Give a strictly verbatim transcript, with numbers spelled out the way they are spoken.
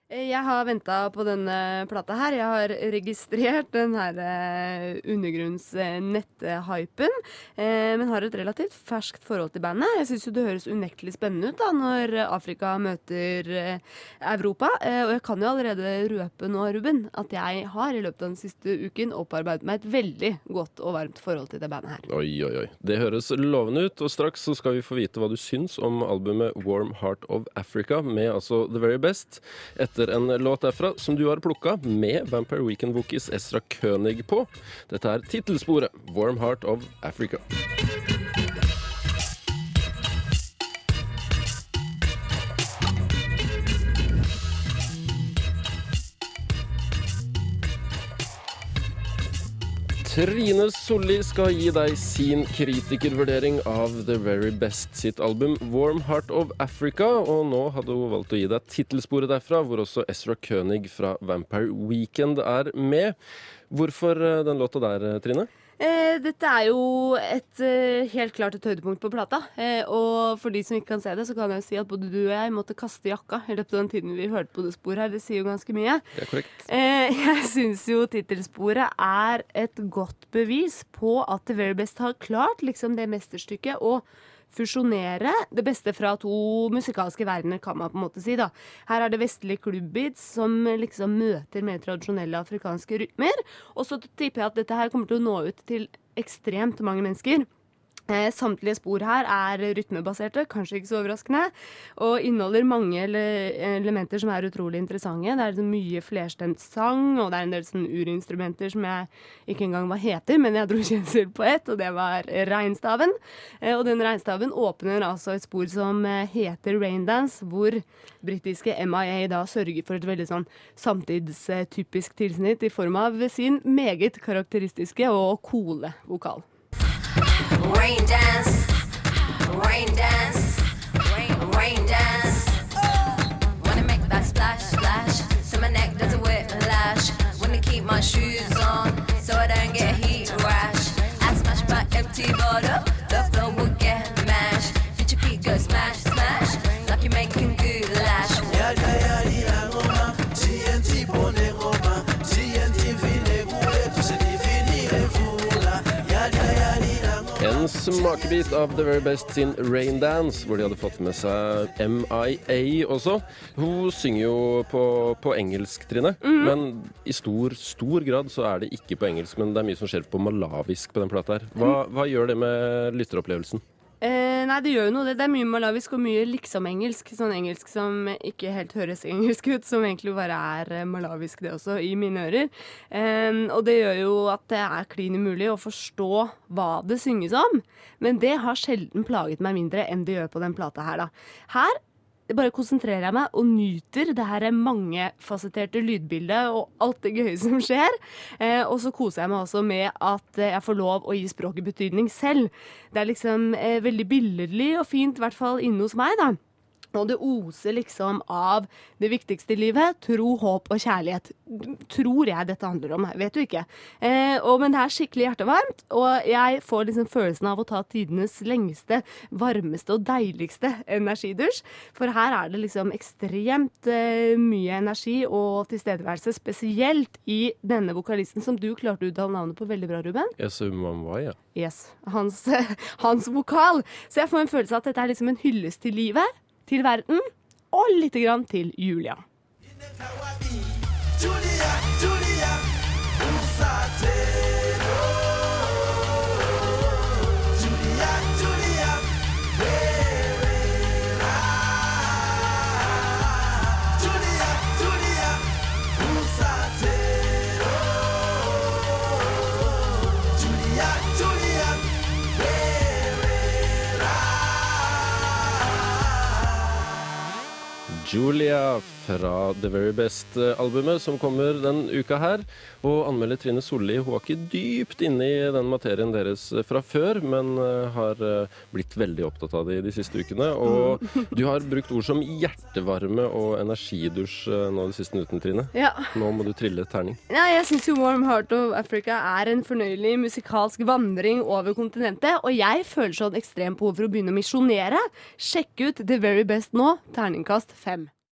Jeg har ventet på denne plata her. Jeg har registrert den her eh, undergrunns-netthypen, eh, men har et relativt ferskt forhold til bandet. Jeg synes jo det høres unektelig spennende ut da, når Afrika møter eh, Europa. Eh, og jeg kan jo allerede røpe nå, Ruben, at jeg har i løpet av den siste uken opparbeidet meg et veldig godt og varmt forhold til det bandet her. Oi, oi, oi. Det høres lovende ut, og straks så skal vi få vite hva du syns om albumet Warm Heart of Africa, med altså The Very Best, etter en låt derfra som du har plukket med Vampire Weekend-vokis Ezra König på. Dette er titelsporet Warm Heart of Africa. Trine Solli skal gi deg sin kritikervurdering av The Very Best sitt album Warm Heart of Africa, og nå hadde hun valgt å gi deg titelsporet derfra, hvor også Ezra König fra Vampire Weekend er med. Hvorfor den låta der, Trine? Eh, dette er jo et eh, helt klart et høydepunkt på plata, eh, og for de som ikke kan se det, så kan jeg jo si at både du og jeg måtte kaste jakka i løpet av den tiden vi hørte på det sporet her. Det sier jo ganske mye. Det er korrekt. Eh, jeg synes jo titelsporet er et godt bevis på at The Very Best har klart liksom det mesterstykket, og fusjonere det beste fra to musikalske verdener, kan man på en måte si da. Her er det vestlige klubbbeats som liksom møter mer tradisjonelle afrikanske rytmer, og så tipper jeg at dette her kommer til å nå ut til ekstremt mange mennesker. Eh, samtlige spor her er rytmebaserte, kanskje ikke så overraskende, og inneholder mange ele- elementer som er utrolig interessante. Det er liksom mye flerstemt sang, og det er en del sånn urinstrumenter som jeg ikke engang hva heter, men jeg dro kjensel på ett, og det var regnstaven. Eh, og den regnstaven åpner altså et spor som eh, heter Raindance, hvor britiske M I A da sørger for et veldig sånn samtidstypisk tilsnitt i form av sin meget karakteristiske og coole vokal. Rain dance, rain dance, rain, rain dance. Wanna make that splash, splash, so my neck doesn't whiplash. Wanna keep my shoes on, so I don't get heat rash. I smash my empty bottle, the floor will get mashed. Did your feet go smash, smash, like you're making goulash? Ya ya ya ya ngoma, T N T pone ngoma, T N T fine gule, tu se definire fula. Ya ya ya ya. En smakebit av The Very Best sin Rain Dance, hvor de hadde fått med seg M I A også. Hun synger jo på, på engelsk, Trine, mm. men i stor, stor grad så er det ikke på engelsk, men det er mye som skjer på malawisk på den plata her. Hva, hva gjør det med lytteropplevelsen? Eh, nei, det gjør jo noe. Det, det er mye malawisk og mye liksom-engelsk. Sånn engelsk som ikke helt høres engelsk ut, som egentlig bare er eh, malawisk det også, i mine ører. Eh, og det gjør jo at det er klin umulig å forstå hva det synges om. Men det har sjelden plaget meg mindre enn det gjør på den plata her, da. Her bare konsentrerer jeg meg og nyter det her mangefasetterte lydbildet og alt det gøye som skjer. Eh, og så koser jeg meg også med at eh, jeg får lov å gi språket betydning selv. Det er liksom eh, veldig billedlig og fint, i hvert fall inne hos meg da. Og det oser liksom av det viktigste i livet, tro, håp og kjærlighet. Tror jeg dette handler om, vet du ikke. Eh, og, men det er skikkelig hjertevarmt, og jeg får liksom følelsen av å ta tidenes lengste, varmeste og deiligste energidusj. For her er det liksom ekstremt eh, mye energi og tilstedeværelse, spesielt i denne vokalisten som du klarte å uttale navnet på veldig bra, Ruben. Yes, Umamwaya. Yes, hans, hans vokal. Så jeg får en følelse av at dette er liksom en hyllest til livet, til verden, og litt grann til Julia. Julia, Julia, usatero. Julia, Julia, verera. Julia, Julia, usatero. Julia, Julia, verera. Julia fra The Very Best-albumet som kommer den uka her. Og anmelder Trine Solli, hun var ikke dypt inne i den materien deres fra før, men har blitt veldig opptatt av det de siste ukene. Og du har brukt ord som hjertevarme og energidusj nå de siste minuttene, Trine. Ja. Nå må du trille terning. Ja, jeg synes jo Warm Heart of Africa er en fornøyelig musikalsk vandring over kontinentet, og jeg føler sånn ekstremt behov for å begynne å misjonere. Sjekk ut The Very Best nå, terningkast fem.